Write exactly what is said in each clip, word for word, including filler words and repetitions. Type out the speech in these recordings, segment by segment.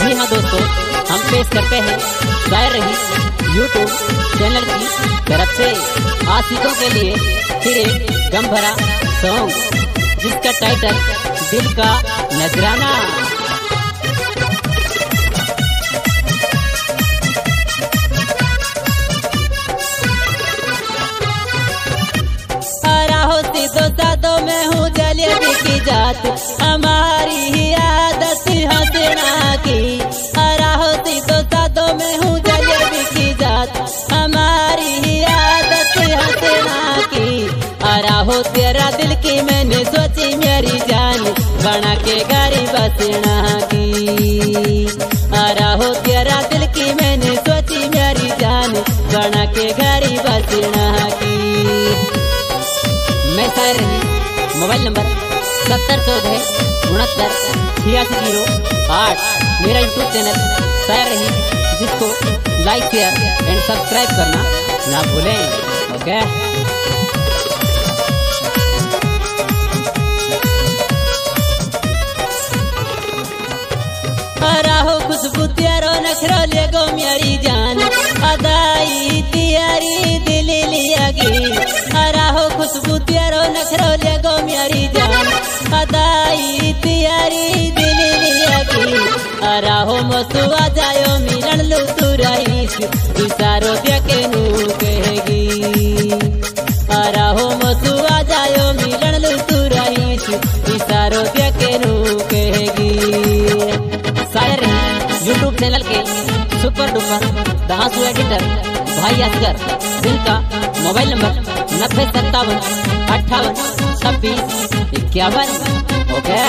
जी हाँ दोस्तों, हम पेश करते हैं शायर रही यूट्यूब चैनल की तरफ से आशिकों के लिए फिर एक गम भरा सॉन्ग जिसका टाइटल दिल का नजराना। दो सादों में हूँ जलेबी की जात, हमारी ही आदत हंसना की। अराहोती दो सादों में हूँ जलेबी की जात, हमारी ही आदत हंसना की। अराहो तेरा दिल की मैंने सोची मेरी जान, बना के गाड़ी बसना की। अराहो तेरा दिल की मैंने सोची मेरी जान, बना के गाड़ी बसना की। मैं शायर रही मोबाइल नंबर सत्तर चौदह उनहत्तर छियासी जीरो आठ, मेरा यूट्यूब चैनल शायर रही, जिसको लाइक शेयर एंड सब्सक्राइब करना ना भूलें। ओके राहो खुशबू त्यारो नखरो ले गो मेरी जान, अदाई तियारी दिल लियागी। राहो खुशबू त्यारो नखरो ले गो मेरी जान, अदाई तियारी दिल लियागी। राहो मसुआ जायो मिलन लू तू रहीस, इशारो देखे नू कहेगी। राहो मसुआ जायो मिलन लू तू रहीस, इशारो देखे नू कहेगी। शायर यूट्यूब चैनल के सुपर डुपर दासू एडिटर भाई असगर, जिनका मोबाइल नंबर नब्बे सत्तावन अट्ठावन छब्बीस इक्यावन। ओके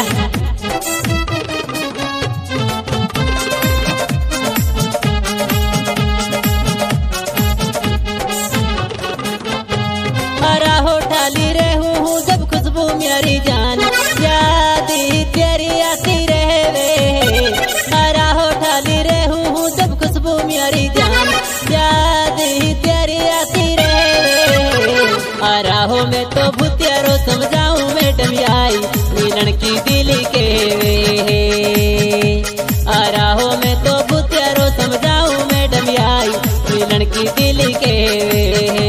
राहो ठाली रे हूँ जब खुशबू मेरी जान, याद तेरी आती रहे। राहो ठाली रे हूँ जब खुशबू मेरी जान, याद तेरी आती रहे। राहो में तो भूतियारो समझाऊं मैडम आई, मिलन की दिल के वे। राहो में तो भूतियारो समझाऊं मैडम आई, मिलन की दिल के वे।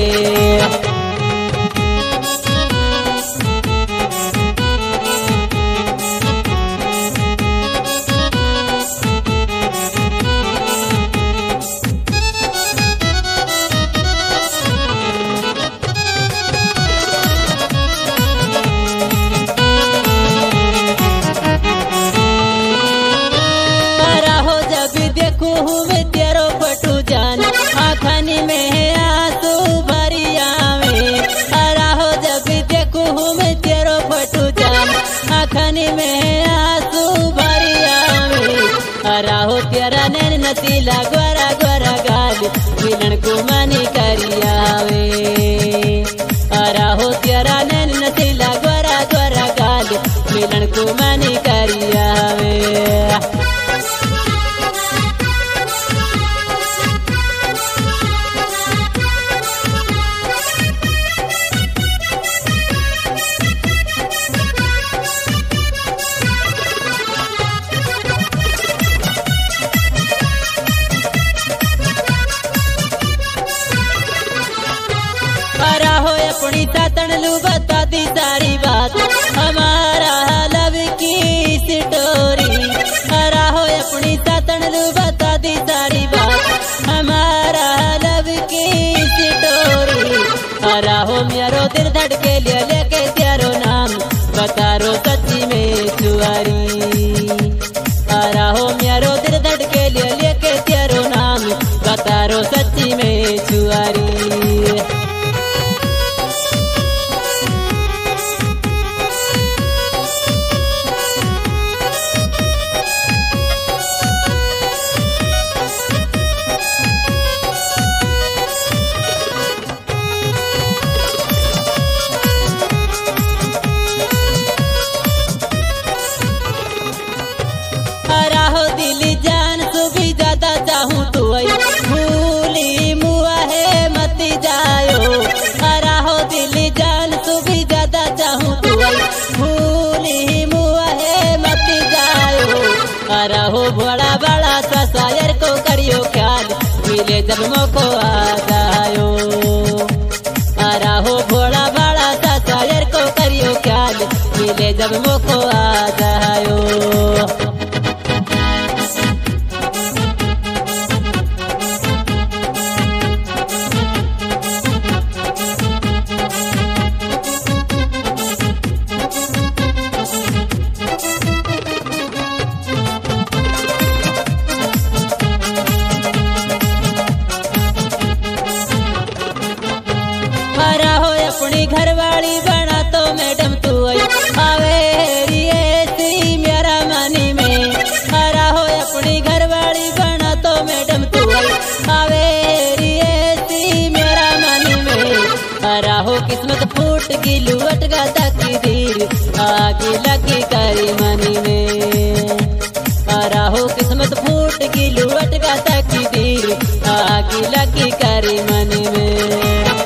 आखनी में आंसू भरी आवे, राहो जब देखूं हूँ मैं तेरो फटू जान, आखनी में आंसू भरी आवे। राहो तेरा नैन नतीला गोरा गोरा गाल, मिलन को मानी करी आवे। राहो तेरा नैन नतीला गोरा गोरा गाल, मिलन को मानी करी आवे। राहो अपनी सातन लू बता दी सारी बात, हमारा लव की स्टोरी। राहो अपनी सातन लू बता दी सारी बात, हमारा लव की स्टोरी। राहो मेरो दिल धड़के ले लेके तेरो नाम, बता रो सच्ची में चुआरी। राहो मेरो दिल धड़के ले लेके तेरो नाम, बता रो सच्ची में चुआरी। राहो दिल जान तू भी ज्यादा चाहूँ तू आई, भूली मुआ है मत जायो। राहो दिल जान तू भी ज्यादा चाहूँ तू आई, भूली मुआ है मत जायो। राहो बड़ा बड़ा मिले जब मौको आ जायो। अरा हो भोला भाड़ा सा शायर को करियो ख्याल, मिले जब मौको आ जायो। हरा हो अपनी घरवाली बना तो मैडम तू आई, आवे सी मेरा मानी में। हरा हो अपनी घरवाली बना तो मैडम तू आई, आवे सी मेरा मानी में। हरा हो किस्मत फूट की लुवट का तकदीर, आगे लगी करी मनी में। हरा हो किस्मत फूट की लुवट का तकदीर, आगे लगी करी मनी में।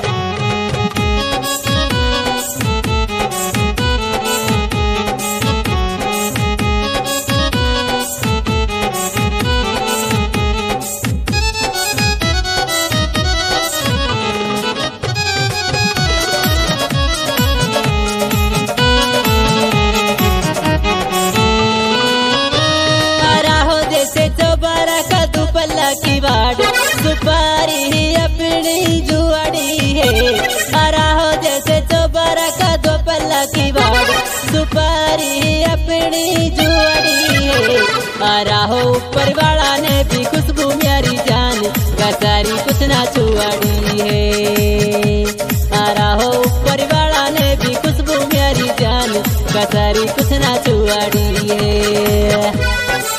की बाड़ सुपारी अपनी जुआड़ी है। हरा हो जैसे चौबारा का दो पल्ला की बाड़ सुपारी अपनी जुआड़ी है। हरा हो ऊपर वाला ने भी खुशबू मेरी जान, कसारी कुछ ना छुआड़ी है। हरा हो ऊपर वाला ने भी खुशबू मेरी जान, कसारी कुछ ना छुआड़ी है।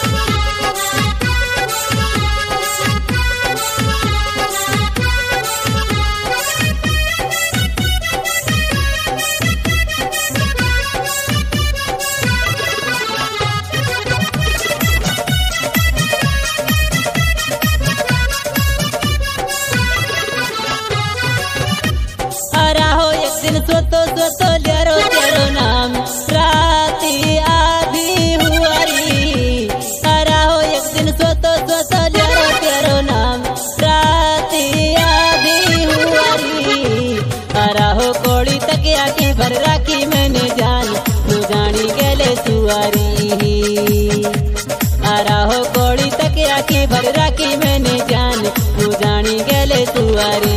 हरा हो एक दिन सोतो सोतो ल्यारो तेरो नाम, राती आधी हुआरी। हरा हो एक दिन सोतो सोतो ल्यारो तेरो नाम, राती आधी हुआरी। हरा हो कोड़ी तकिया की भर राखी मैंने जान, तू जानी गेले सुआरी। हरा हो कोड़ी तकिया की भर राखी मैंने जान, तू जानी गेले सुआरी।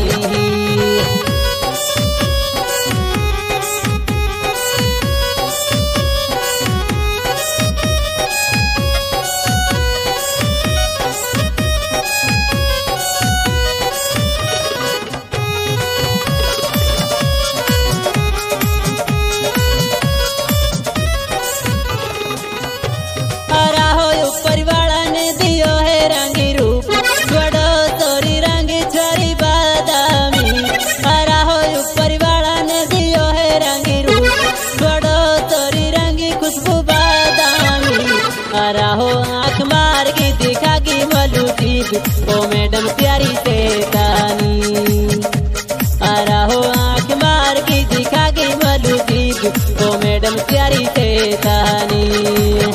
हरा हो ऊपर वाला ने दियो है रंगी रूप, बड़ो तोरी रंगी छोरी बादामी। हरा हो ऊपर वाला ने दियो है रंगी रूप, बड़ो तोरी रंगी खुशबू बादामी। हरा हो आँख मार के दिखा की मलू दीद, ओ मैडम प्यारी से तानी। हरा हो आँख मार के दिखा की मलू दीद, ओ मैडम प्यारी से तानी।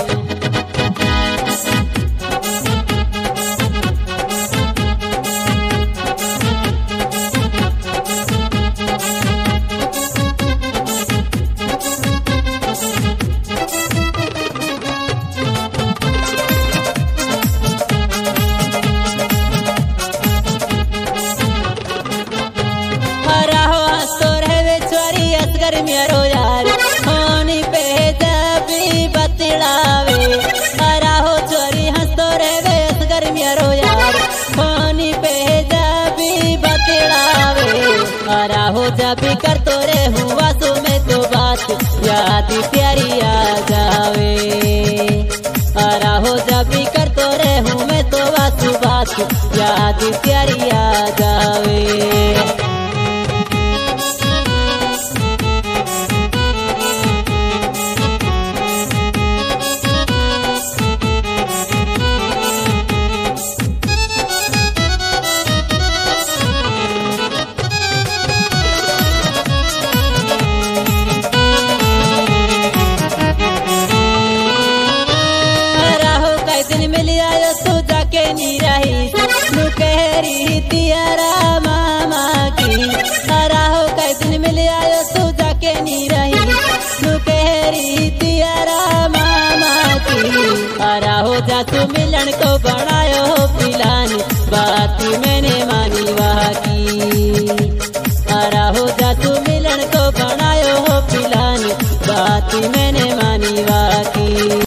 हरा हो हंसतो रहे छोरी असगर मेरो यार, होनी पे जबी बतलावे। हरा हो छोरी हंसतो रहे असगर मेरो यार, होनी पे जबी बतलावे। हरा हो जबी करतो रे हुआ सो में तो बात, याद प्यारी आ जावे। हरा हो जबी करतो रे हूँ मैं तो वासु बात, याद प्यारी आ जावे। जाके नी रही नु कह रही तियारा मामा की हरा हो कई दिन मिले आयो तू जाके नी रही नु कह रही तियारा मामा की हरा हो जा तू मिलन को बड़ा